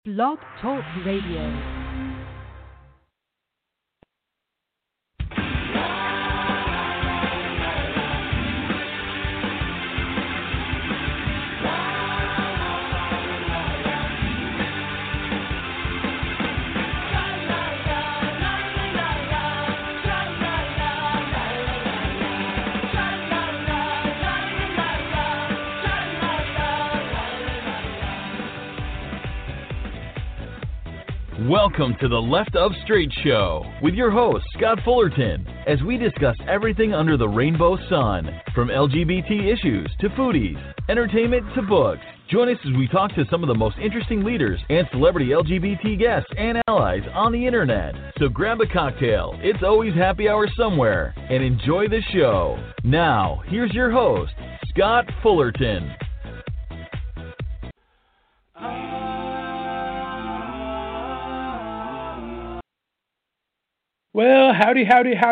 Blog Talk Radio. Welcome to the Left of Straight Show with your host, Scott Fullerton, as we discuss everything under the rainbow sun, from LGBT issues to foodies, entertainment to books. Join us as we talk to some of the most interesting leaders and celebrity LGBT guests and allies on the internet. So grab a cocktail, it's always happy hour somewhere, and enjoy the show. Now, here's your host, Scott Fullerton. Well, howdy,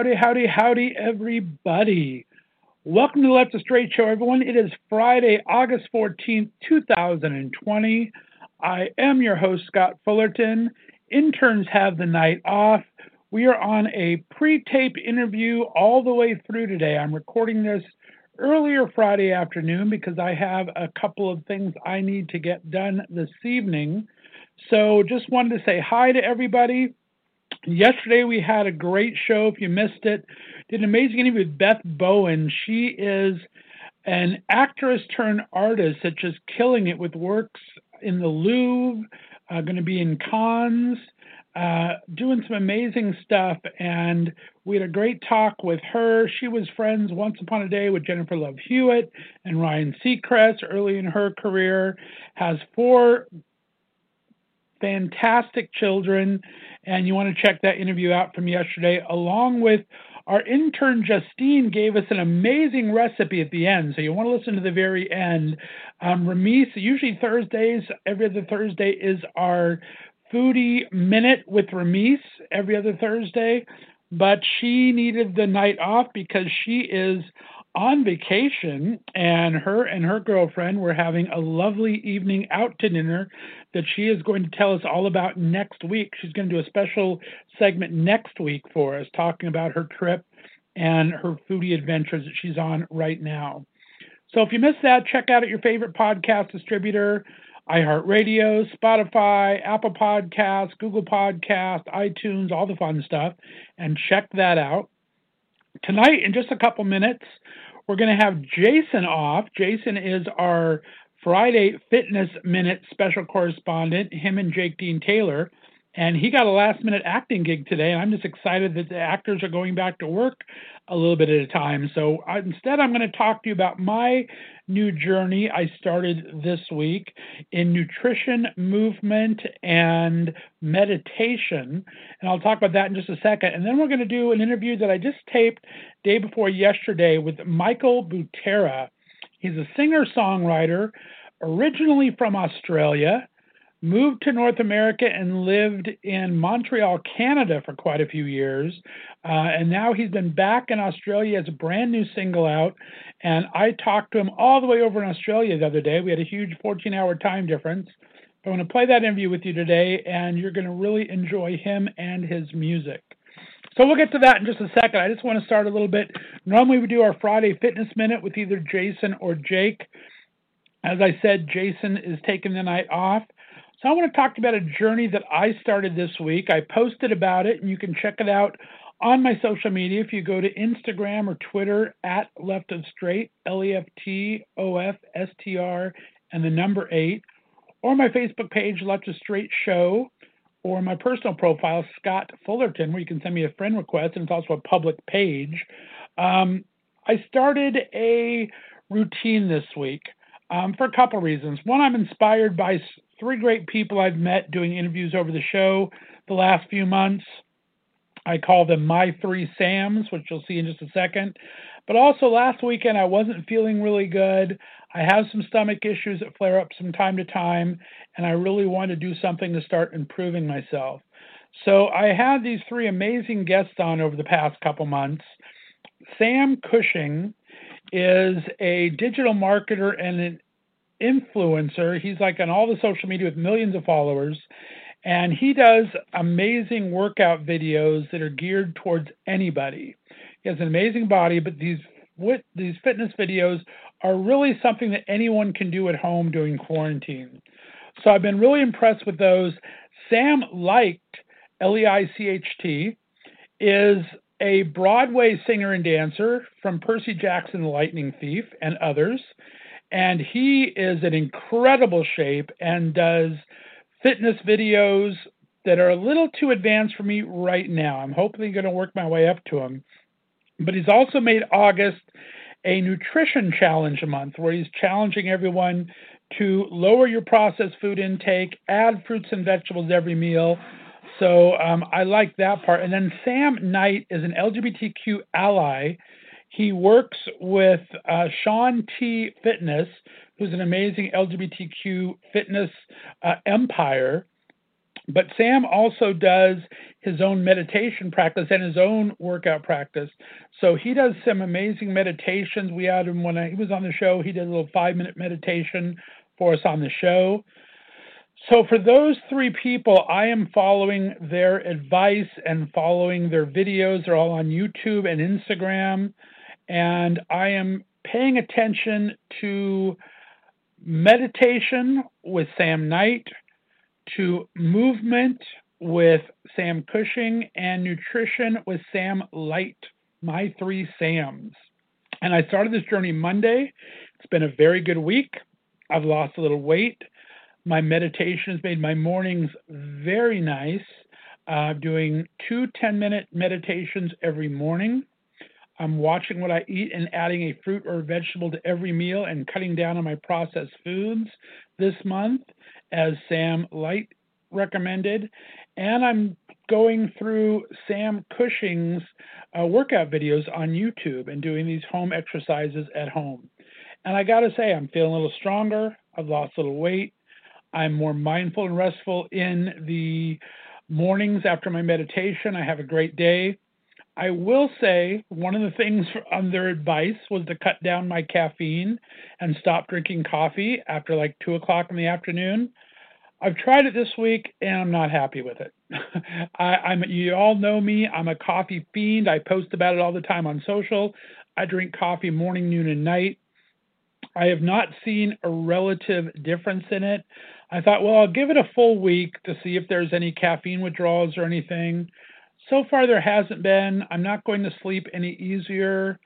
everybody. Welcome to the Left of Straight Show, everyone. It is Friday, August 14th, 2020. I am your host, Scott Fullerton. Interns have the night off. We are on a pre-tape interview all the way through today. I'm recording this earlier Friday afternoon because I have a couple of things I need to get done this evening. So just wanted to say hi to everybody. Yesterday we had a great show. If you missed it, did an amazing interview with Beth Bowen. She is an actress turned artist that's just killing it with works in the Louvre, going to be in Cannes, doing some amazing stuff. And we had a great talk with her. She was friends once upon a day with Jennifer Love Hewitt and Ryan Seacrest early in her career, has 4 fantastic children, and you want to check that interview out from yesterday, along with our intern Justine gave us an amazing recipe at the end, so you want to listen to the very end. Ramis, usually Thursdays, every other Thursday is our Foodie Minute with Ramis every other Thursday, but she needed the night off because she is on vacation, and her girlfriend were having a lovely evening out to dinner that she is going to tell us all about next week. She's going to do a special segment next week for us, talking about her trip and her foodie adventures that she's on right now. So if you missed that, check out at your favorite podcast distributor, iHeartRadio, Spotify, Apple Podcasts, Google Podcasts, iTunes, all the fun stuff, and check that out. Tonight, in just a couple minutes, we're going to have Jason off. Jason is our Friday Fitness Minute special correspondent, him and Jake Dean Taylor. And he got a last-minute acting gig today, and I'm just excited that the actors are going back to work a little bit at a time. So instead, I'm going to talk to you about my new journey I started this week in nutrition, movement, and meditation. And I'll talk about that in just a second. And then we're going to do an interview that I just taped day before yesterday with Michael Butera. He's a singer-songwriter, originally from Australia, moved to North America and lived in Montreal, Canada for quite a few years. And now he's been back in Australia. He has a brand new single out. And I talked to him all the way over in Australia the other day. We had a huge 14-hour time difference. I'm going to play that interview with you today, and you're going to really enjoy him and his music. So we'll get to that in just a second. I just want to start a little bit. Normally we do our Friday Fitness Minute with either Jason or Jake. As I said, Jason is taking the night off. So I want to talk about a journey that I started this week. I posted about it, and you can check it out on my social media. If you go to Instagram or Twitter at Left of Straight, LEFTOFSTR, and the number 8, or my Facebook page, Left of Straight Show, or my personal profile, Scott Fullerton, where you can send me a friend request, and it's also a public page. I started a routine this week for a couple reasons. One, I'm inspired by 3 great people I've met doing interviews over the show the last few months. I call them my 3 Sams, which you'll see in just a second. But also last weekend, I wasn't feeling really good. I have some stomach issues that flare up from time to time, and I really want to do something to start improving myself. So I had these 3 amazing guests on over the past couple months. Sam Cushing is a digital marketer and an influencer. He's like on all the social media with millions of followers. And he does amazing workout videos that are geared towards anybody. He has an amazing body, but these fitness videos are really something that anyone can do at home during quarantine. So I've been really impressed with those. Sam Leicht, Leicht, is a Broadway singer and dancer from Percy Jackson, the Lightning Thief, and others. And he is in incredible shape and does fitness videos that are a little too advanced for me right now. I'm hopefully going to work my way up to him. But he's also made August a nutrition challenge month where he's challenging everyone to lower your processed food intake, add fruits and vegetables every meal. So I like that part. And then Sam Knight is an LGBTQ ally. He works with Shaun T Fitness, who's an amazing LGBTQ fitness empire. But Sam also does his own meditation practice and his own workout practice. So he does some amazing meditations. We had him when he was on the show. He did a little 5-minute meditation for us on the show. So for those three people, I am following their advice and following their videos. They're all on YouTube and Instagram. And I am paying attention to meditation with Sam Knight, to movement with Sam Cushing, and nutrition with Sam Leicht, my three Sams. And I started this journey Monday. It's been a very good week. I've lost a little weight. My meditation has made my mornings very nice, doing 2 10-minute meditations every morning. I'm watching what I eat and adding a fruit or vegetable to every meal and cutting down on my processed foods this month, as Sam Leicht recommended. And I'm going through Sam Cushing's workout videos on YouTube and doing these home exercises at home. And I got to say, I'm feeling a little stronger. I've lost a little weight. I'm more mindful and restful in the mornings after my meditation. I have a great day. I will say one of the things on their advice was to cut down my caffeine and stop drinking coffee after like 2 o'clock in the afternoon. I've tried it this week and I'm not happy with it. You all know me. I'm a coffee fiend. I post about it all the time on social. I drink coffee morning, noon, and night. I have not seen a relative difference in it. I thought, well, I'll give it a full week to see if there's any caffeine withdrawals or anything. So far, there hasn't been. I'm not going to sleep any easier.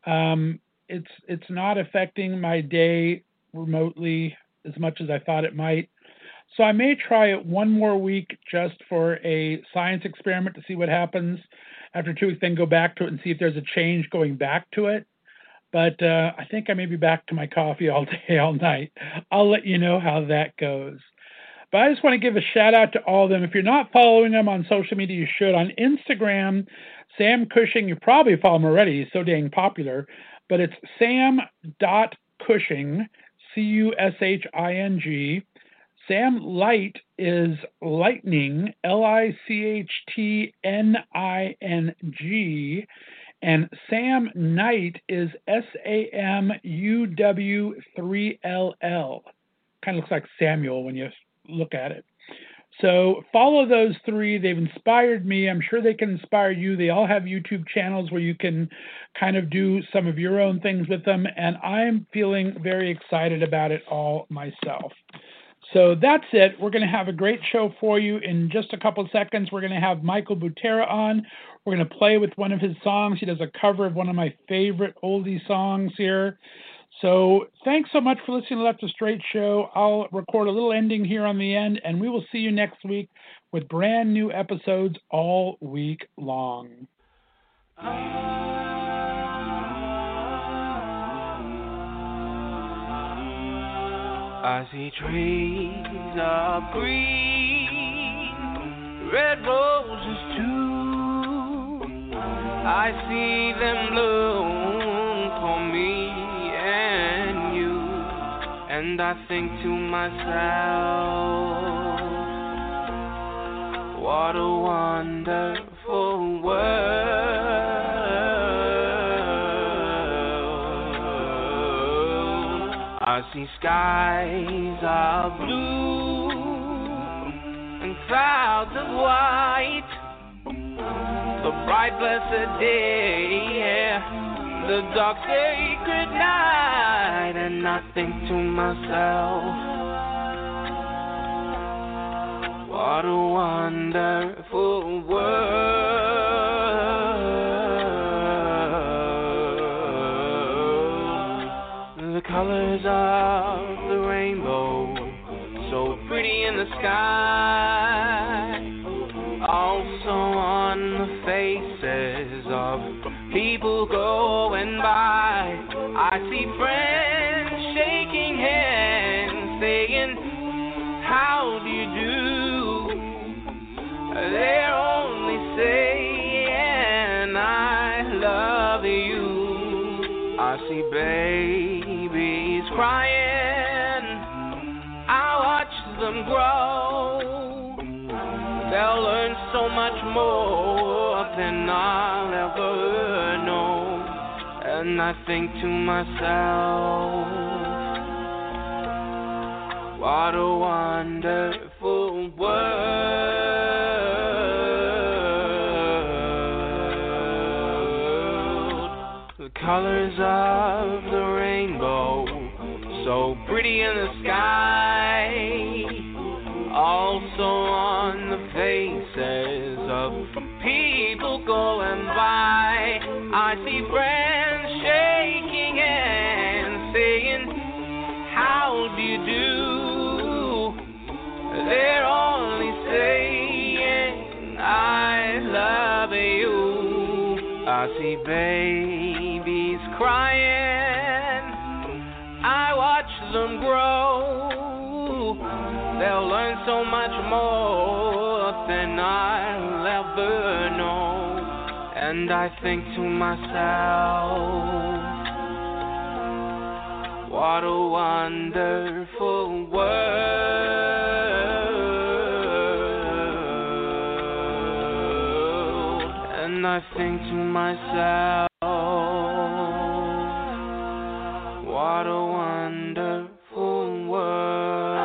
It's not affecting my day remotely as much as I thought it might. So I may try it one more week just for a science experiment to see what happens. After 2 weeks, then go back to it and see if there's a change going back to it. But I think I may be back to my coffee all day, all night. I'll let you know how that goes. But I just want to give a shout out to all of them. If you're not following them on social media, you should. On Instagram, Sam Cushing, you probably follow him already. He's so dang popular. But it's sam.cushing, Cushing. Sam Leicht is Lightning, Lichtning. And Sam Knight is SAMUW3LL. Kind of looks like Samuel when you look at it. So follow those three. They've inspired me. I'm sure they can inspire you. They all have YouTube channels where you can kind of do some of your own things with them. And I'm feeling very excited about it all myself. So that's it. We're going to have a great show for you. In just a couple of seconds, we're going to have Michael Butera on. We're going to play with one of his songs. He does a cover of one of my favorite oldie songs here. So thanks so much for listening to Left of Straight Show. I'll record a little ending here on the end, and we will see you next week with brand new episodes all week long. I see trees of green, red roses too. I see them bloom for me and you, and I think to myself, what a wonderful world. I I see skies of blue and clouds of white. The bright blessed day, the dark sacred night. And I think to myself, what a wonderful world. The colors of the rainbow, so pretty in the sky, also on the faces of people going by. I see friends shaking hands, saying, how do you do? They're only saying, I love you. I see babies crying, I watch them grow. They'll learn so much more than I'll ever know. And I think to myself, what a wonderful world. The colors of the rainbow, so pretty in the sky, also on the faces of people going by. I see friends shaking hands, saying, how do you do? They're only saying, I love you. I see babies crying, I watch them grow. They'll learn so much more than I'll ever know. And I think to myself, what a wonderful world. And I think to myself, what a wonderful world.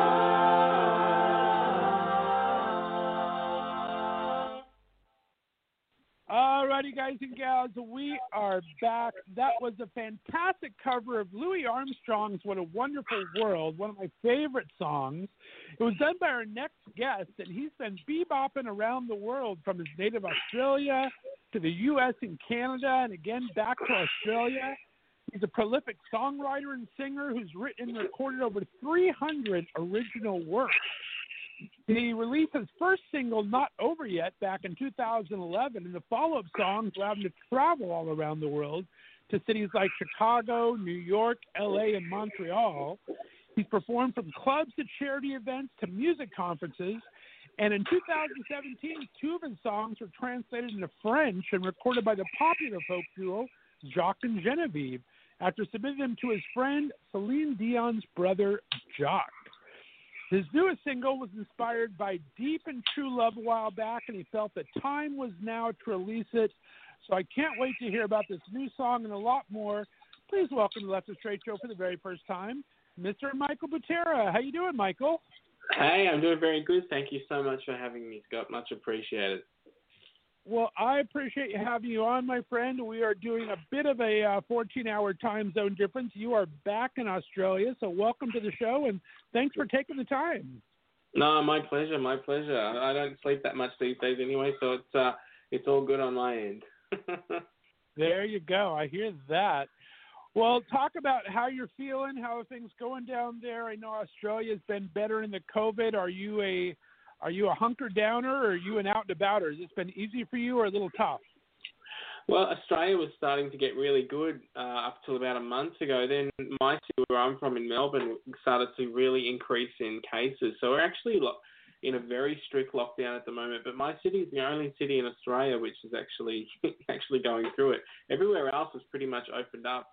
Alrighty, guys and gals, we are back. That was a fantastic cover of Louis Armstrong's What a Wonderful World, one of my favorite songs. It was done by our next guest, and he's been bebopping around the world from his native Australia to the U.S. and Canada, and again back to Australia. He's a prolific songwriter and singer who's written and recorded over 300 original works. He released his first single, Not Over Yet, back in 2011, and the follow-up songs allowed him to travel all around the world to cities like Chicago, New York, L.A., and Montreal. He's performed from clubs to charity events to music conferences, and in 2017, 2 of his songs were translated into French and recorded by the popular folk duo Jacques and Genevieve after submitting them to his friend Celine Dion's brother, Jacques. His newest single was inspired by deep and true love a while back, and he felt the time was now to release it. So I can't wait to hear about this new song and a lot more. Please welcome to the Left of Straight Show for the very first time, Mr. Michael Butera. How you doing, Michael? Hey, I'm doing very good. Thank you so much for having me, Scott. Much appreciated. Well, I appreciate having you on, my friend. We are doing a bit of a 14-hour time zone difference. You are back in Australia, so welcome to the show, and thanks for taking the time. No, my pleasure, my pleasure. I don't sleep that much these days anyway, so it's all good on my end. There you go. I hear that. Well, talk about how you're feeling, how are things going down there. I know Australia's been better in the COVID. Are you a hunker-downer, or are you an out-and-abouter? Has this been easy for you or a little tough? Well, Australia was starting to get really good up till about a month ago. Then my city, where I'm from in Melbourne, started to really increase in cases. So we're actually in a very strict lockdown at the moment. But my city is the only city in Australia which is actually going through it. Everywhere else is pretty much opened up.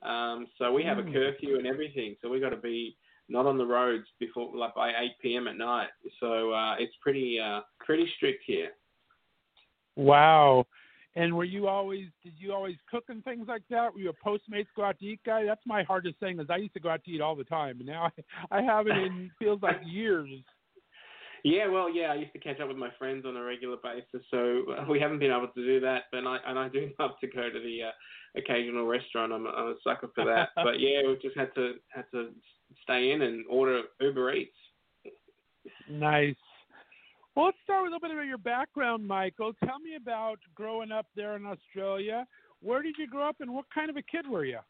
So we have a curfew and everything. So we got to be not on the roads before by 8 p.m. at night. So it's pretty strict here. Wow. And did you always cook and things like that? Were you a Postmates go out to eat guy? That's my hardest thing is I used to go out to eat all the time, and now I haven't in feels like years. Yeah, well, I used to catch up with my friends on a regular basis, so we haven't been able to do that. But I do love to go to the occasional restaurant. I'm a sucker for that. But yeah, we just had to stay in and order Uber Eats. Nice. Well, let's start with a little bit about your background, Michael. Tell me about growing up there in Australia. Where did you grow up, and what kind of a kid were you?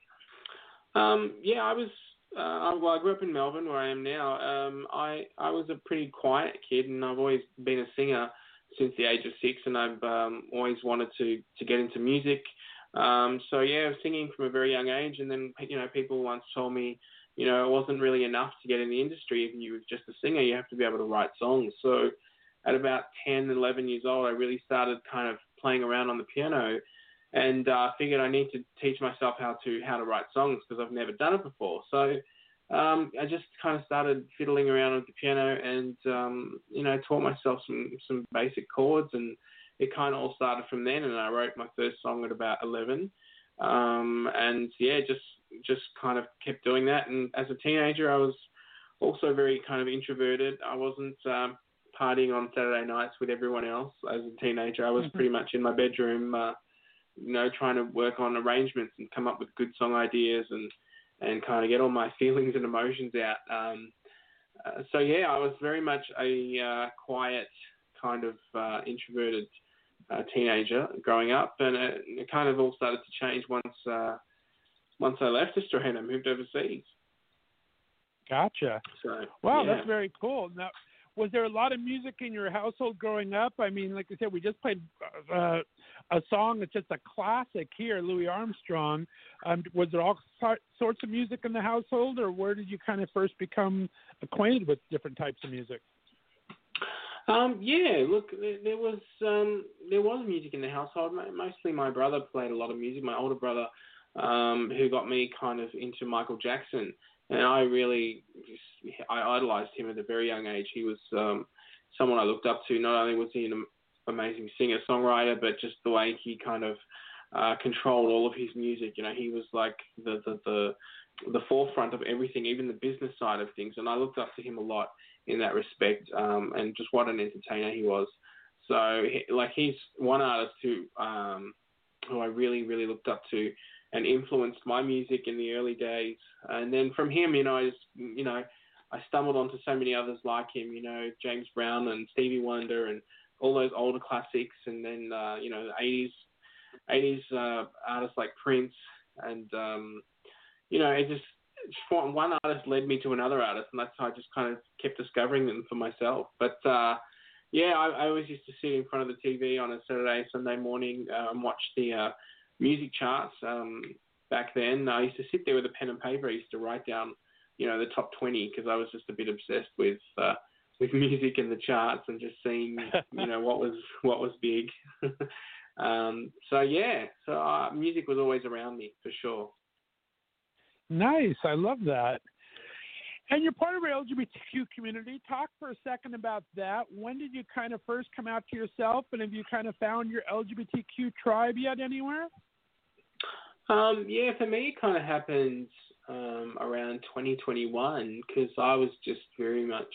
I was. I grew up in Melbourne, where I am now. I was a pretty quiet kid, and I've always been a singer since the age of 6, and I've always wanted to get into music. I was singing from a very young age, and then people once told me, it wasn't really enough to get in the industry. If you were just a singer, you have to be able to write songs. So at about 10, 11 years old, I really started kind of playing around on the piano, and figured I need to teach myself how to write songs because I've never done it before. So I just kind of started fiddling around with the piano and, taught myself some basic chords, and it kind of all started from then. And I wrote my first song at about 11. Just kind of kept doing that. And as a teenager, I was also very kind of introverted. I wasn't partying on Saturday nights with everyone else. As a teenager, I was pretty much in my bedroom, trying to work on arrangements and come up with good song ideas and kind of get all my feelings and emotions out. I was very much a quiet kind of introverted teenager growing up, and it kind of all started to change once I left Australia and I moved overseas. Gotcha. So, wow, That's very cool. Now, was there a lot of music in your household growing up? I mean, like I said, we just played a song that's just a classic here, Louis Armstrong. Was there all sorts of music in the household, or where did you kind of first become acquainted with different types of music? Look, there was music in the household. Mostly my brother played a lot of music, my older brother, who got me kind of into Michael Jackson. And I idolized him at a very young age. He was someone I looked up to. Not only was he an amazing singer-songwriter, but just the way he kind of controlled all of his music. He was like the forefront of everything, even the business side of things. And I looked up to him a lot in that respect, and just what an entertainer he was. So, he's one artist who I really, really looked up to and influenced my music in the early days. And then from him, I stumbled onto so many others like him, James Brown and Stevie Wonder and all those older classics. And then, the 80s artists like Prince. And, it just one artist led me to another artist, and that's how I just kind of kept discovering them for myself. But, I always used to sit in front of the TV on a Saturday, Sunday morning and watch the music charts. Back then, I used to sit there with a pen and paper. I used to write down, the top 20 because I was just a bit obsessed with music and the charts and just seeing, what was big. So music was always around me for sure. Nice, I love that. And you're part of our LGBTQ community. Talk for a second about that. When did you kind of first come out to yourself, and have you kind of found your LGBTQ tribe yet anywhere? For me, it kind of happened around 2021 because I was just very much,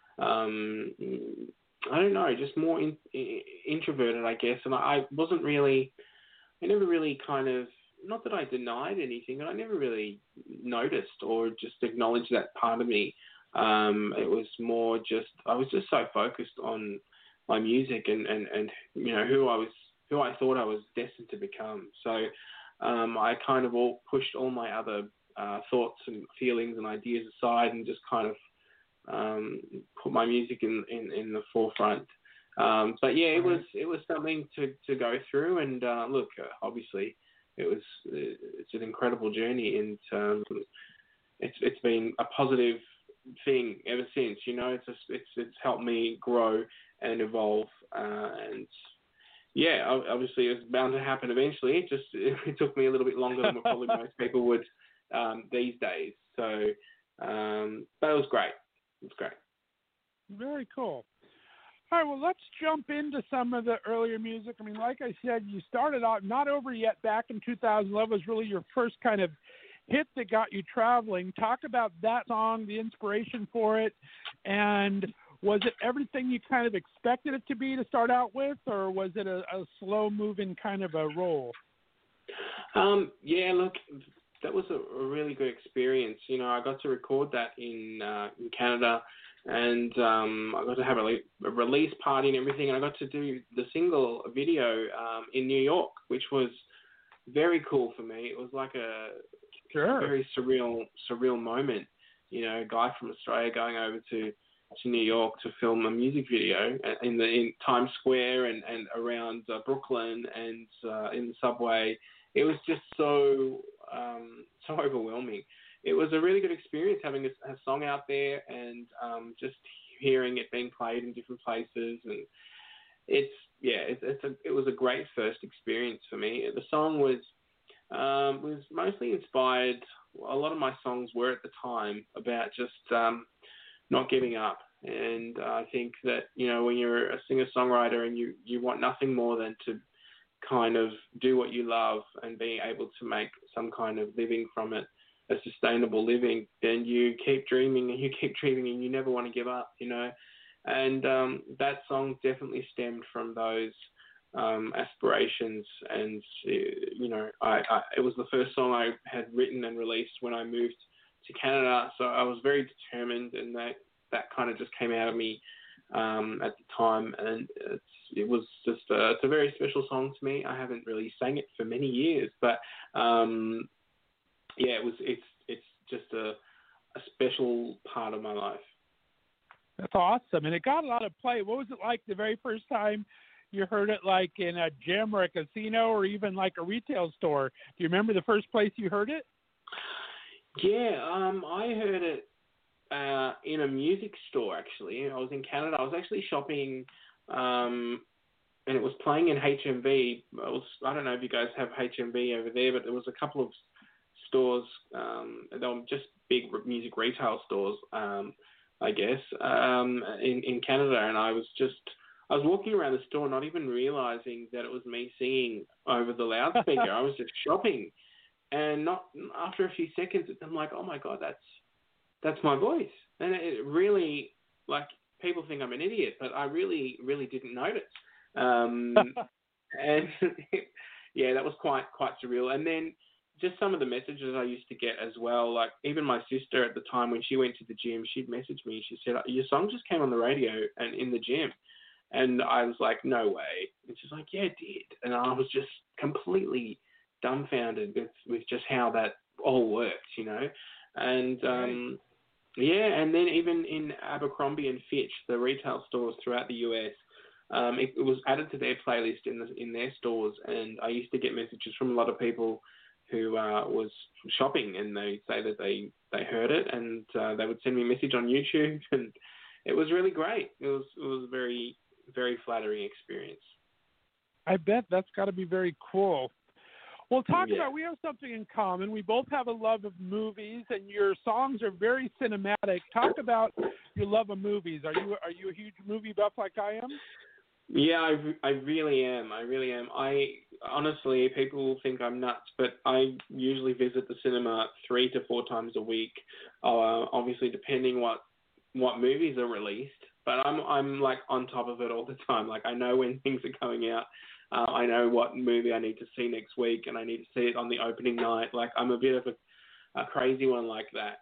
just more introverted, I guess. And I never really kind of, not that I denied anything, but I never really noticed or just acknowledged that part of me. It was more just, I was just so focused on my music and who I thought I was destined to become. So I kind of pushed all my other thoughts and feelings and ideas aside and just kind of put my music in the forefront. It was something to go through. And obviously, it's an incredible journey, and it's been a positive thing ever since. It's helped me grow and evolve, and obviously it's bound to happen eventually. It took me a little bit longer than probably most people would these days. So, but it was great. It's great. Very cool. All right, well, let's jump into some of the earlier music. I mean, like I said, you started out Not Over Yet back in 2011 was really your first kind of hit that got you traveling. Talk about that song, the inspiration for it, and was it everything you kind of expected it to be to start out with, or was it a slow-moving kind of a roll? Yeah, look, that was a really good experience. You know, I got to record that in Canada, and I got to have a release party and everything, and I got to do the single video in New York, which was very cool for me. It was like a very surreal moment. You know, a guy from Australia going over to New York to film a music video in Times Square and around Brooklyn and in the subway. It was just so overwhelming. It was a really good experience having a song out there and just hearing it being played in different places, and it was a great first experience for me. The song was mostly inspired. A lot of my songs were at the time about just not giving up, and I think that, you know, when you're a singer-songwriter and you want nothing more than to kind of do what you love and being able to make some kind of living from it, a sustainable living, then you keep dreaming and you never want to give up, you know. And that song definitely stemmed from those aspirations. And, you know, it was the first song I had written and released when I moved to Canada. So I was very determined, and that kind of just came out of me at the time. And it was just it's a very special song to me. I haven't really sang it for many years, but it's just a special part of my life. That's awesome, and it got a lot of play. What was it like the very first time you heard it, like in a gym or a casino or even like a retail store? Do you remember the first place you heard it? Yeah, I heard it in a music store, actually. I was in Canada. I was actually shopping, and it was playing in HMV. I don't know if you guys have HMV over there, but there was a couple of stores. They were just big music retail stores, I guess, in Canada. And I was walking around the store, not even realizing that it was me singing over the loudspeaker. I was just shopping, and not after a few seconds, I'm like, oh my God, that's my voice. And it really, like, people think I'm an idiot, but I really, really didn't notice. And yeah, that was quite surreal. And then just some of the messages I used to get as well, like even my sister at the time, when she went to the gym, she'd message me. She said, your song just came on the radio and in the gym. And I was like, no way. And she's like, yeah, it did. And I was just completely dumbfounded with just how that all worked, you know. And yeah, and then even in Abercrombie and Fitch, the retail stores throughout the US, it was added to their playlist in their stores. And I used to get messages from a lot of people who was shopping, and they say that they heard it, and they would send me a message on YouTube, and it was really great. It was a very, very flattering experience. I bet that's got to be very cool. Well, we have something in common. We both have a love of movies, and your songs are very cinematic. Talk about your love of movies. Are you a huge movie buff like I am? Yeah, I really am. I honestly, people think I'm nuts, but I usually visit the cinema 3 to 4 times a week. Obviously, depending what movies are released, but I'm like on top of it all the time. Like, I know when things are coming out. I know what movie I need to see next week, and I need to see it on the opening night. Like, I'm a bit of a crazy one like that.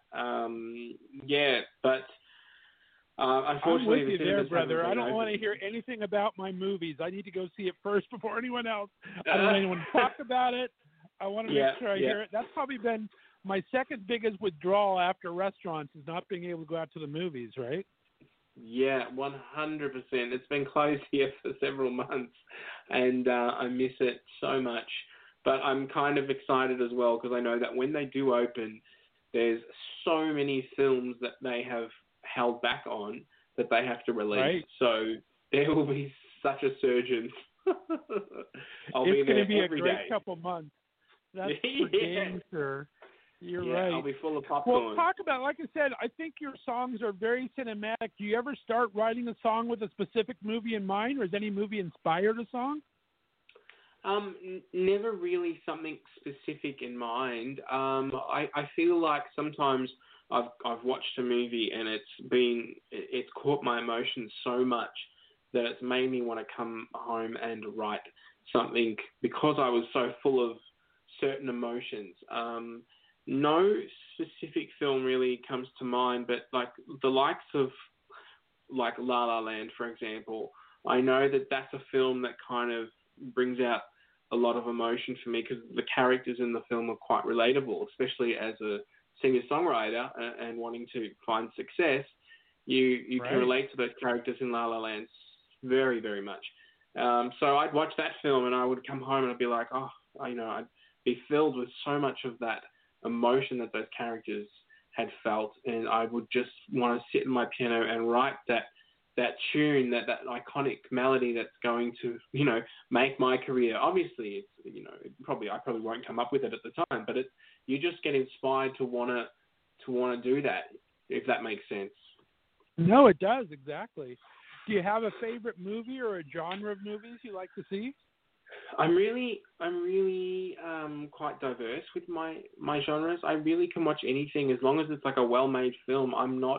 Yeah, but. Unfortunately, I'm with you there, brother. I don't want to hear anything about my movies. I need to go see it first before anyone else. I don't want anyone to talk about it. I want to make sure I hear it. That's probably been my second biggest withdrawal after restaurants, is not being able to go out to the movies, right? Yeah, 100%. It's been closed here for several months, and I miss it so much. But I'm kind of excited as well, because I know that when they do open, there's so many films that they have held back on that they have to release. Right. So there will be such a surge. It's going to be a great couple months. That's for damn sure. You're yeah, right. I'll be full of popcorn. Well, talk about, like I said, I think your songs are very cinematic. Do you ever start writing a song with a specific movie in mind, or has any movie inspired a song? Never really something specific in mind. I feel like sometimes I've watched a movie and it's caught my emotions so much that it's made me want to come home and write something because I was so full of certain emotions. No specific film really comes to mind, but like the likes of like La La Land, for example, I know that that's a film that kind of brings out a lot of emotion for me because the characters in the film are quite relatable, especially as a singer-songwriter and wanting to find success. You Right. can relate to those characters in La La Land very, very much. So I'd watch that film and I would come home and I'd be like, I'd be filled with so much of that emotion that those characters had felt, and I would just want to sit in my piano and write that tune, that iconic melody that's going to, make my career. Obviously, it's, I probably won't come up with it at the time, but you just get inspired to want to do that, if that makes sense. No, it does, exactly. Do you have a favorite movie or a genre of movies you like to see? I'm really quite diverse with my genres. I really can watch anything as long as it's like a well-made film. I'm not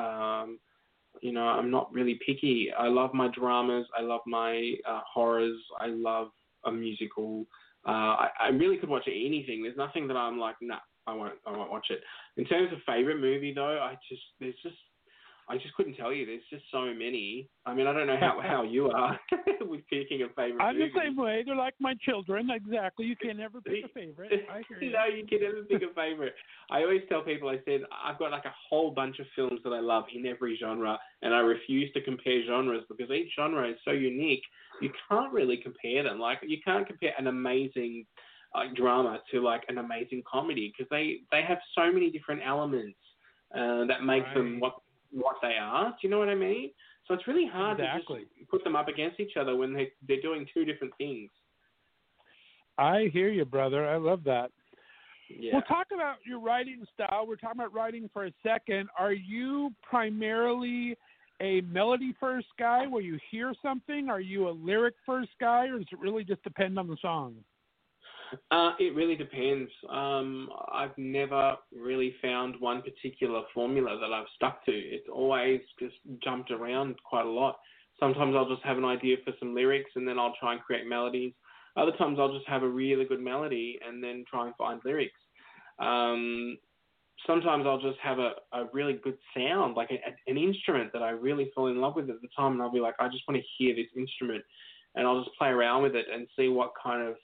I'm not really picky. I love my dramas. I love my horrors. I love a musical. I really could watch anything. There's nothing that I'm like, nah, I won't watch it. In terms of favorite movie though, I just couldn't tell you. There's just so many. I mean, I don't know how you are with picking a favorite I'm movie. the same way. They're like my children. Exactly. You can never pick a favorite. I hear you. No, you can never pick a favorite. I always tell people, I said, I've got like a whole bunch of films that I love in every genre, and I refuse to compare genres because each genre is so unique. You can't really compare them. Like, you can't compare an amazing drama to like an amazing comedy because they have so many different elements that make them what they are. Do you know what I mean? So it's really hard to just put them up against each other when they're doing two different things. I hear you, brother. I love that. Yeah. We'll talk about your writing style. We're talking about writing for a second. Are you primarily a melody-first guy where you hear something? Are you a lyric-first guy, or does it really just depend on the song? It really depends. I've never really found one particular formula that I've stuck to. It's always just jumped around quite a lot. Sometimes I'll just have an idea for some lyrics and then I'll try and create melodies. Other times I'll just have a really good melody and then try and find lyrics. Sometimes I'll just have a really good sound, like an instrument that I really fall in love with at the time, and I'll be like, I just want to hear this instrument, and I'll just play around with it and see what kind of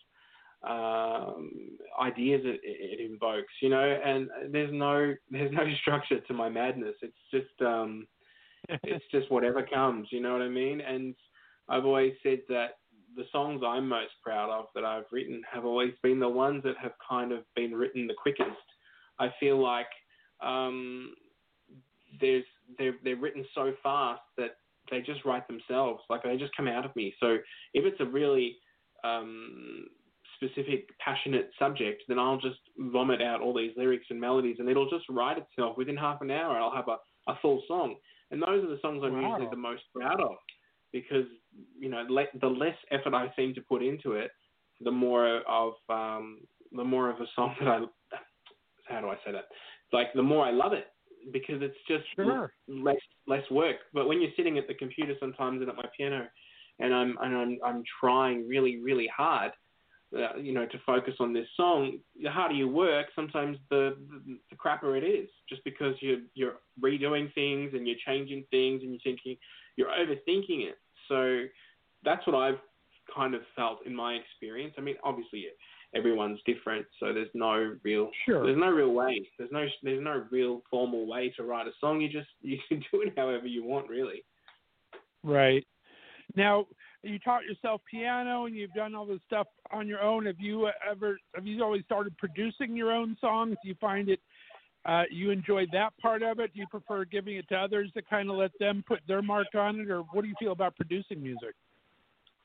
ideas it invokes, and there's no structure to my madness. It's just whatever comes, you know what I mean? And I've always said that the songs I'm most proud of that I've written have always been the ones that have kind of been written the quickest. I feel like they're written so fast that they just write themselves, like they just come out of me. So if it's a really specific, passionate subject, then I'll just vomit out all these lyrics and melodies, and it'll just write itself. Within half an hour, I'll have a full song. And those are the songs I'm usually the most proud of, because, the less effort I seem to put into it, the more of a song that how do I say that? Like, the more I love it, because it's just less work. But when you're sitting at the computer sometimes and at my piano, and I'm trying really, really hard, to focus on this song, the harder you work, sometimes the crappier it is, just because you're redoing things and you're changing things and you're overthinking it. So that's what I've kind of felt in my experience. I mean, obviously everyone's different, so there's no real way. There's no real formal way to write a song. You can do it however you want, really. Right. Now, you taught yourself piano and you've done all this stuff on your own. Have you always started producing your own songs? Do you find it you enjoy that part of it? Do you prefer giving it to others to kind of let them put their mark on it, or what do you feel about producing music?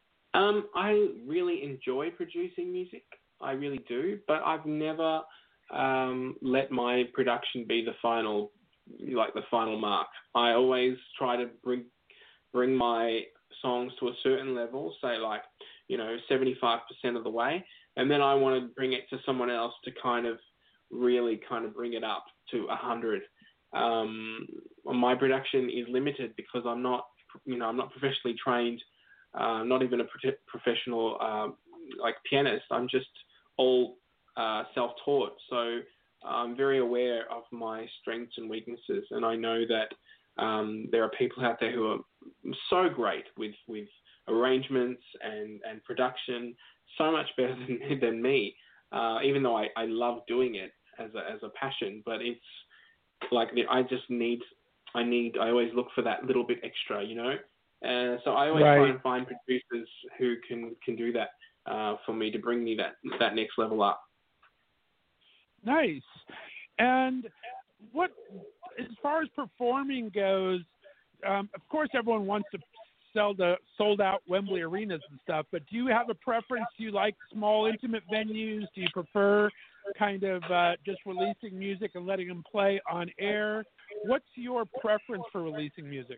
I really enjoy producing music. I really do, but I've never let my production be the final mark. I always try to bring my songs to a certain level, say 75% of the way, and then I want to bring it to someone else to really bring it up to 100. My production is limited because I'm not professionally trained, not even a professional pianist. I'm just all self-taught. So I'm very aware of my strengths and weaknesses, and I know that there are people out there who are so great with arrangements and production, so much better than me. Even though I love doing it as a passion, but it's like I always look for that little bit extra, so I always try and find producers who can do that for me, to bring me that next level up. Nice. And what, as far as performing goes, of course everyone wants to sell the sold-out Wembley arenas and stuff, but do you have a preference? Do you like small, intimate venues? Do you prefer kind of just releasing music and letting them play on air? What's your preference for releasing music?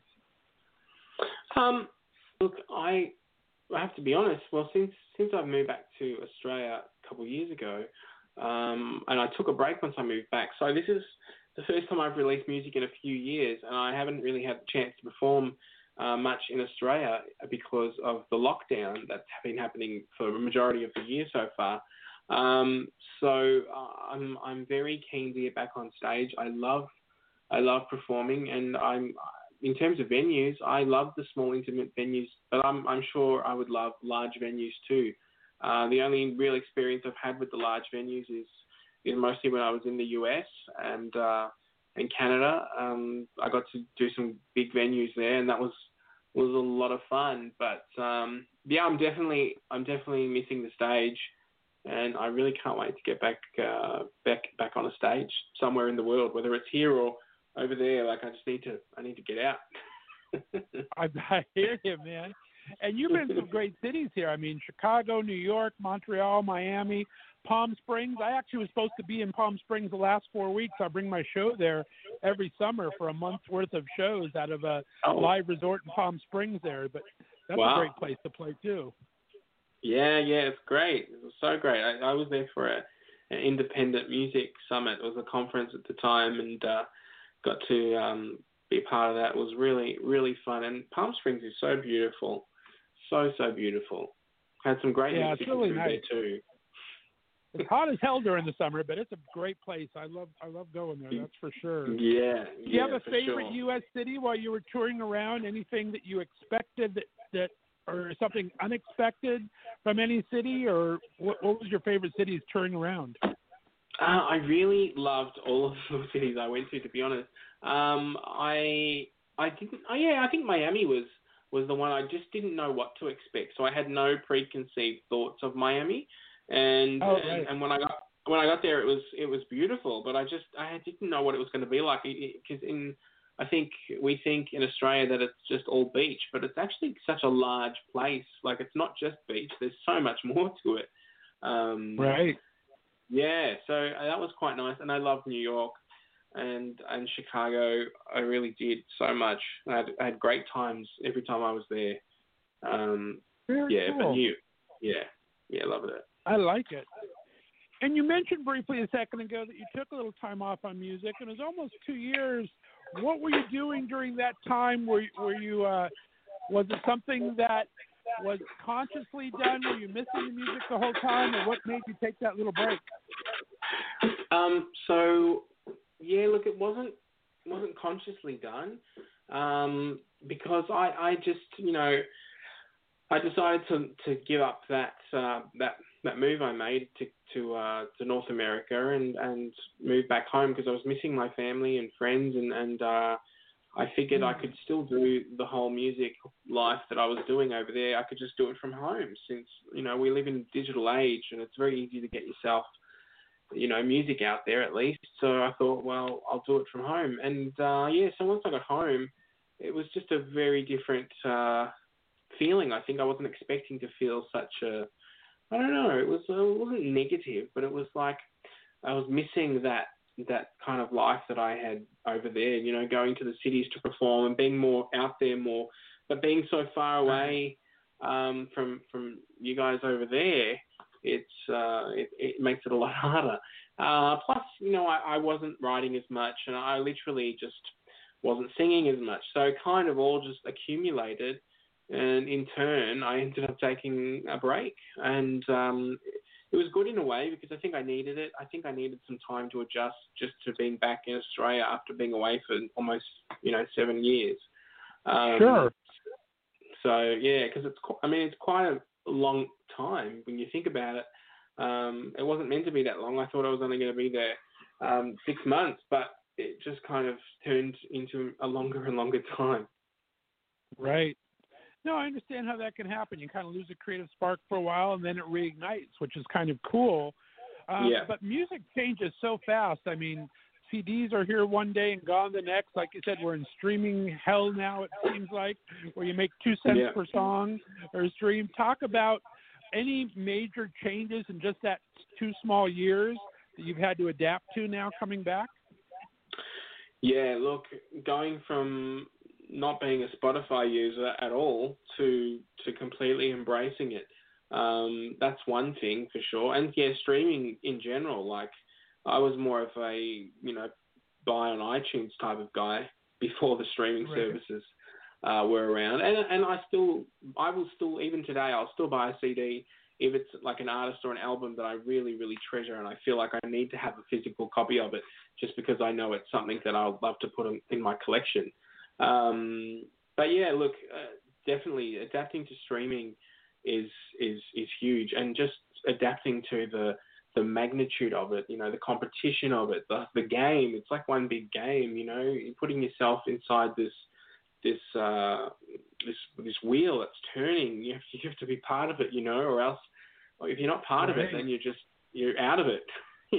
Look, I have to be honest. Well, since I've moved back to Australia a couple of years ago, and I took a break once I moved back, so this is the first time I've released music in a few years, and I haven't really had the chance to perform much in Australia because of the lockdown that's been happening for the majority of the year so far. So I'm very keen to get back on stage. I love performing, and in terms of venues, I love the small intimate venues, but I'm sure I would love large venues too. The only real experience I've had with the large venues is mostly when I was in the US and Canada. I got to do some big venues there, and that was a lot of fun. But I'm definitely missing the stage, and I really can't wait to get back on a stage somewhere in the world, whether it's here or over there. Like I need to get out. I hear you, man. And you've been in some great cities here. I mean, Chicago, New York, Montreal, Miami, Palm Springs. I actually was supposed to be in Palm Springs the last 4 weeks. I bring my show there every summer for a month's worth of shows out of a live resort in Palm Springs there. But that's a great place to play too. Yeah, it's great. It was so great. I was there for an independent music summit. It was a conference at the time, and got to be a part of that. It was really, really fun. And Palm Springs is so beautiful. So beautiful. Had some great music. It's really nice there too. It's hot as hell during the summer, but it's a great place. I love going there. That's for sure. Yeah. Do you have a favorite U.S. city while you were touring around? Anything that you expected that or something unexpected from any city, or what was your favorite cities touring around? I really loved all of the cities I went to be honest. I think Miami was the one. I just didn't know what to expect, so I had no preconceived thoughts of Miami. And and when I got there, it was beautiful, but I didn't know what it was going to be like, because I think we think in Australia that it's just all beach, but it's actually such a large place. Like, it's not just beach. There's so much more to it. Right. Yeah, so that was quite nice, and I loved New York and Chicago. I really did so much. I had great times every time I was there. Very cool. But loved it. I like it. And you mentioned briefly a second ago that you took a little time off on music, and it was almost 2 years. What were you doing during that time? Were you was it something that was consciously done? Were you missing the music the whole time, or what made you take that little break? Look, it wasn't consciously done, because I just, I decided to give up that move I made to North America and move back home, because I was missing my family and friends, and I figured I could still do the whole music life that I was doing over there. I could just do it from home, since we live in a digital age, and it's very easy to get yourself music out there at least. So I thought, well, I'll do it from home. And so once I got home, it was just a very different feeling. I think I wasn't expecting to feel such a, I don't know, it wasn't negative, but it was like missing that kind of life that I had over there, you know, going to the cities to perform and being more out there more, but being so far away from you guys over there, it makes it a lot harder. Plus, you know, I wasn't writing as much, and I literally just wasn't singing as much. So it kind of all just accumulated, and in turn, I ended up taking a break. And it was good in a way because I think I needed it. I think I needed some time to adjust just to being back in Australia after being away for almost, 7 years. Sure. So, yeah, because it's quite a long time when you think about it. It wasn't meant to be that long. I thought I was only going to be there 6 months, but it just kind of turned into a longer and longer time. Right. No, I understand how that can happen. You kind of lose a creative spark for a while, and then it reignites, which is kind of cool. But music changes so fast. I mean, CDs are here one day and gone the next. Like you said, we're in streaming hell now, it seems like, where you make 2 cents per song or stream. Talk about any major changes in just that 2 small years that you've had to adapt to now coming back? Yeah, look, going from not being a Spotify user at all to completely embracing it. That's one thing for sure. And yeah, streaming in general, like I was more of a, buy on iTunes type of guy before the streaming services were around. And I will still, even today, I'll still buy a CD if it's like an artist or an album that I really, really treasure and I feel like I need to have a physical copy of it just because I know it's something that I'd love to put in my collection. But yeah, look, definitely adapting to streaming is huge, and just adapting to the magnitude of it, the competition of it, the game. It's like one big game, you're putting yourself inside this wheel that's turning. You have to be part of it, or else if you're not part of it, then you're out of it,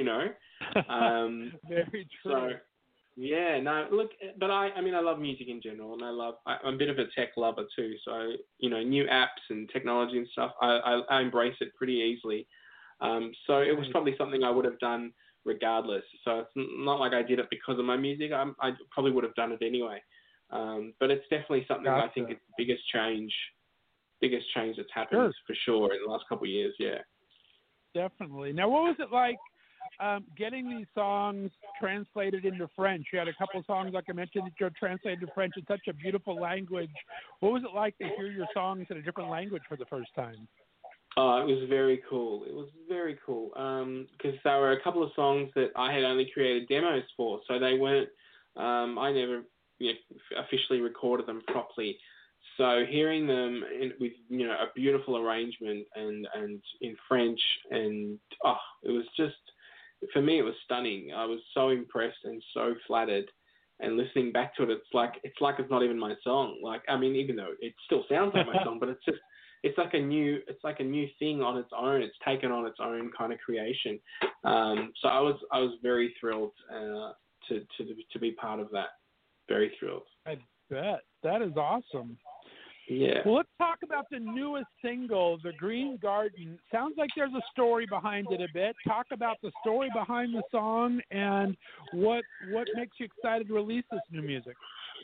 Very true. So, yeah, no, look, but I love music in general, and I'm a bit of a tech lover too. So, new apps and technology and stuff, I embrace it pretty easily. So it was probably something I would have done regardless. So it's not like I did it because of my music. I probably would have done it anyway. But it's definitely something I think it's the biggest change that's happened for sure in the last couple of years. Yeah, definitely. Now, what was it like getting these songs translated into French? You had a couple of songs, like I mentioned, that you're translated to French. It's such a beautiful language. What was it like to hear your songs in a different language for the first time? It was very cool. Because there were a couple of songs that I had only created demos for, so they weren't. I never officially recorded them properly. So hearing them with a beautiful arrangement and in French, and it was just, for me, it was stunning. I was so impressed and so flattered. And listening back to it, it's like it's not even my song. Even though it still sounds like my song, but it's like a new thing on its own. It's taken on its own kind of creation. So I was very thrilled to be part of that. Very thrilled. I bet. That is awesome. Yeah. Well, let's talk about the newest single, The Green Garden. Sounds like there's a story behind it a bit. Talk about the story behind the song and what makes you excited to release this new music.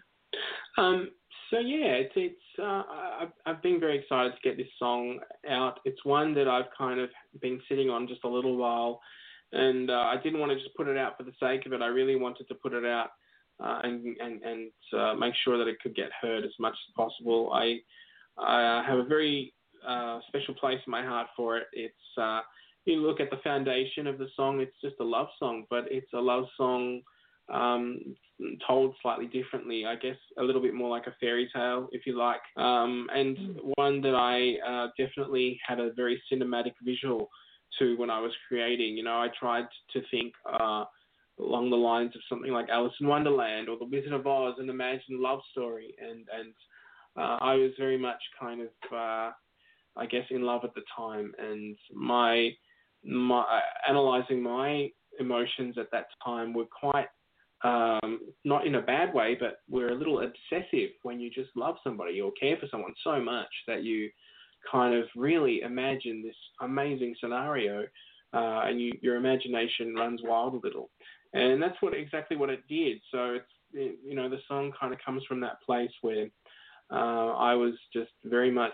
So yeah, I've been very excited to get this song out. It's one that I've kind of been sitting on just a little while, and I didn't want to just put it out for the sake of it. I really wanted to put it out and make sure that it could get heard as much as possible. I have a very special place in my heart for it. It's you look at the foundation of the song, it's just a love song, but it's a love song told slightly differently, I guess a little bit more like a fairy tale, if you like, and one that I definitely had a very cinematic visual to when I was creating. I tried to think along the lines of something like Alice in Wonderland or The Wizard of Oz, an imagined love story, and I was very much kind of I guess in love at the time, and my analyzing my emotions at that time were quite not in a bad way, but we're a little obsessive when you just love somebody or care for someone so much that you kind of really imagine this amazing scenario and your imagination runs wild a little. And that's exactly what it did. So the song kind of comes from that place where I was just very much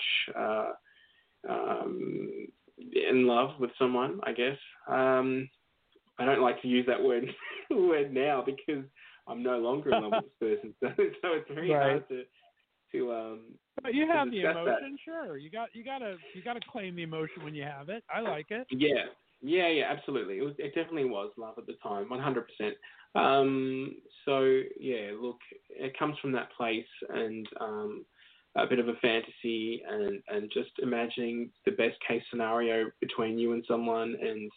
in love with someone, I guess. I don't like to use that word now because I'm no longer in love with this person. So it's very hard to. But you have the emotion, that. sure. You got to claim the emotion when you have it. I like it. Yeah, absolutely. It definitely was love at the time, 100%. So yeah, look, it comes from that place and a bit of a fantasy and just imagining the best case scenario between you and someone and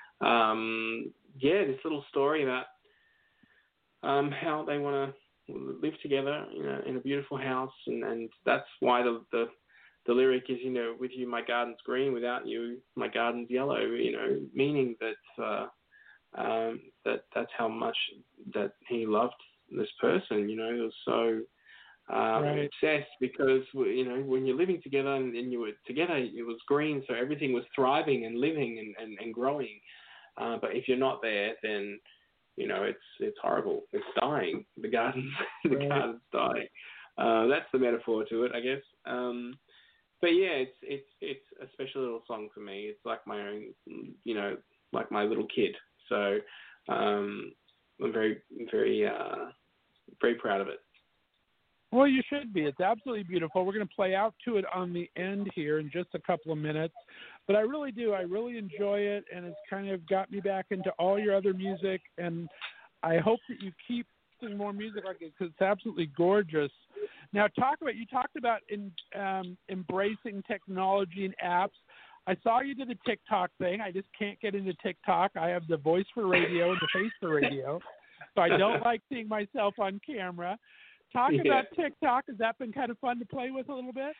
this little story about how they want to live together in a beautiful house, and that's why the lyric is, with you my garden's green, without you my garden's yellow, meaning that that's how much that he loved this person, he was so obsessed because, when you're living together and you were together, it was green, so everything was thriving and living and growing. But if you're not there, then it's horrible. It's dying. The garden's dying. That's the metaphor to it, I guess. But yeah, it's a special little song for me. It's like my own, like my little kid. So I'm very, very, very proud of it. Well, you should be. It's absolutely beautiful. We're going to play out to it on the end here in just a couple of minutes. But I really do. I really enjoy it, and it's kind of got me back into all your other music. And I hope that you keep doing more music like it because it's absolutely gorgeous. Now, you talked about embracing technology and apps. I saw you did a TikTok thing. I just can't get into TikTok. I have the voice for radio and the face for radio, so I don't like seeing myself on camera. Talk about TikTok. Has that been kind of fun to play with a little bit?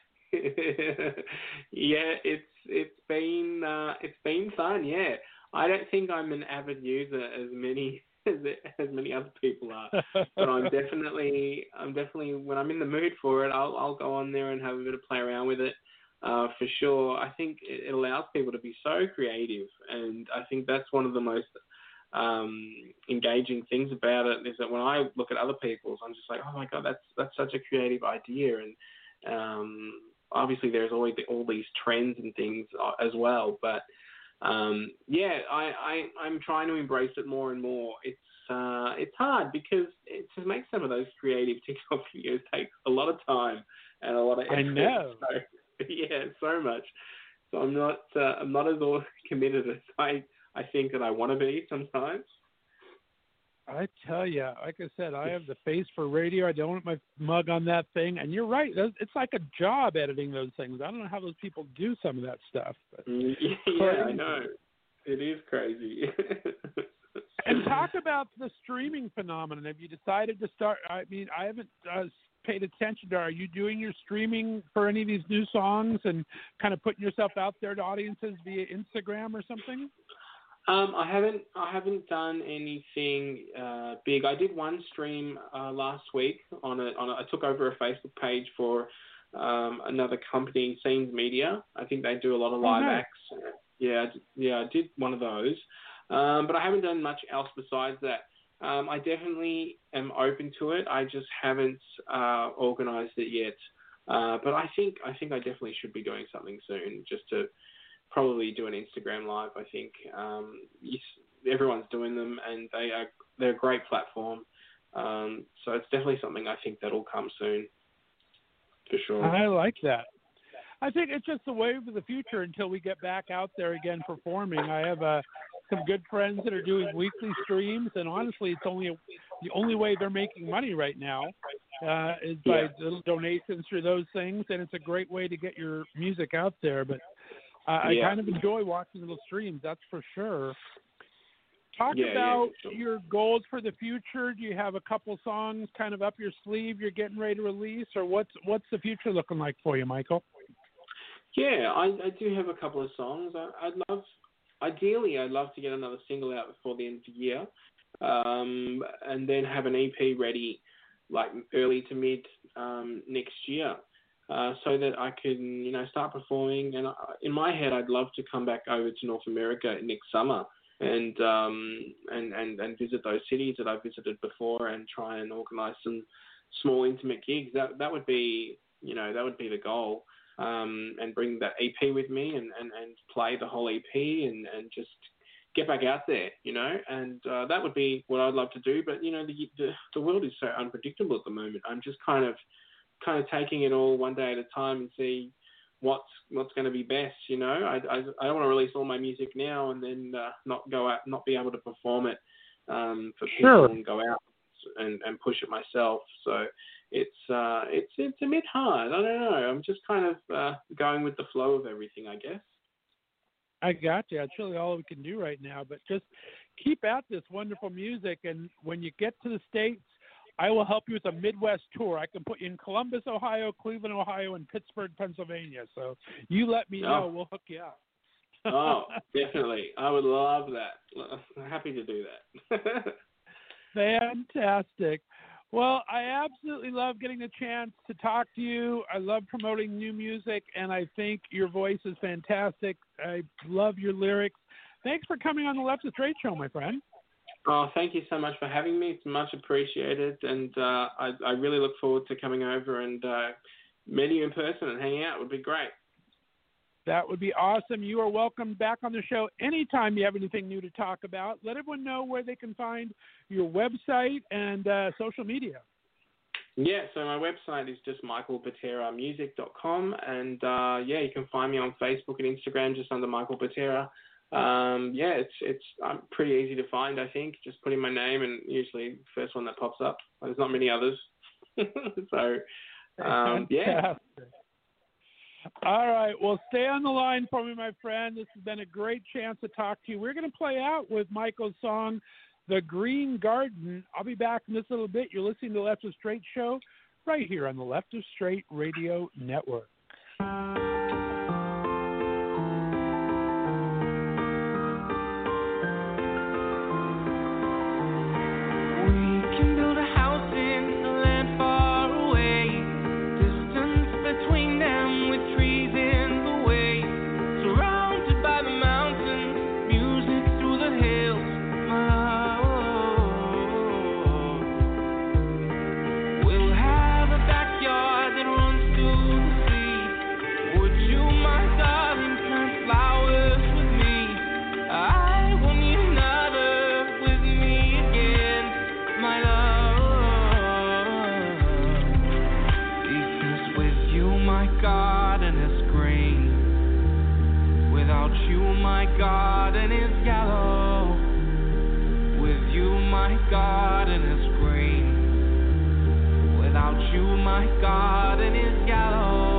Yeah, it's been fun. Yeah, I don't think I'm an avid user as many other people are, but I'm definitely when I'm in the mood for it, I'll go on there and have a bit of play around with it. For sure. I think it allows people to be so creative, and I think that's one of the most engaging things about it is that when I look at other people's, I'm just like, oh my god, that's such a creative idea, and obviously there's always all these trends and things as well, but I'm trying to embrace it more and more. It's hard because it just makes some of those creative TikTok videos take a lot of time and a lot of effort. I know. So, yeah, so much. So I'm not as all committed as I think that I want to be sometimes. I tell you, like I said, I have the face for radio. I don't want my mug on that thing. And you're right. It's like a job editing those things. I don't know how those people do some of that stuff. But yeah, I know. It is crazy. And talk about the streaming phenomenon. Have you decided to start? I mean, I haven't paid attention to. Are you doing your streaming for any of these new songs and kind of putting yourself out there to audiences via Instagram or something? I haven't done anything big. I did one stream last week I took over a Facebook page for another company, Scenes Media. I think they do a lot of live acts. Yeah, I did one of those. But I haven't done much else besides that. I definitely am open to it. I just haven't organised it yet. But I think I definitely should be doing something soon, just to probably do an Instagram live. I think everyone's doing them, and they're a great platform. So it's definitely something I think that'll come soon, for sure. I like that. I think it's just the wave of the future until we get back out there again performing. I have some good friends that are doing weekly streams, and honestly, it's the only way they're making money right now is by little donations through those things, and it's a great way to get your music out there. But I kind of enjoy watching little streams, that's for sure. Talk about your goals for the future. Do you have a couple songs kind of up your sleeve you're getting ready to release, or what's the future looking like for you, Michael? Yeah, I do have a couple of songs. Ideally, I'd love to get another single out before the end of the year, and then have an EP ready like early to mid next year. so that I can, start performing. And in my head, I'd love to come back over to North America next summer and visit those cities that I've visited before and try and organise some small intimate gigs. That would be, the goal. And bring that EP with me and play the whole EP and just get back out there, and that would be what I'd love to do. But, the world is so unpredictable at the moment. I'm just kind of taking it all one day at a time and see what's going to be best, I don't want to release all my music now and then not go out, not be able to perform it for people and go out and push it myself. So it's a bit hard. I don't know. I'm just kind of going with the flow of everything, I guess. I got you. That's really all we can do right now. But just keep at this wonderful music, and when you get to the States, I will help you with a Midwest tour. I can put you in Columbus, Ohio, Cleveland, Ohio, and Pittsburgh, Pennsylvania. So you let me know. We'll hook you up. Oh, definitely. I would love that. I'm happy to do that. Fantastic. Well, I absolutely love getting the chance to talk to you. I love promoting new music, and I think your voice is fantastic. I love your lyrics. Thanks for coming on the Left is Straight show, my friend. Oh, thank you so much for having me. It's much appreciated, and I really look forward to coming over and meeting you in person and hanging out. It would be great. That would be awesome. You are welcome back on the show anytime you have anything new to talk about. Let everyone know where they can find your website and social media. Yeah, so my website is just michaelpateramusic.com, and you can find me on Facebook and Instagram just under Michael Patera. It's pretty easy to find, I think. Just put in my name and usually the first one that pops up. There's not many others. So, yeah. All right. Well, stay on the line for me, my friend. This has been a great chance to talk to you. We're going to play out with Michael's song, The Green Garden. I'll be back in this little bit. You're listening to the Left is Straight show right here on the Left is Straight Radio Network. Garden is yellow, with you my garden is green. Without you my garden is yellow.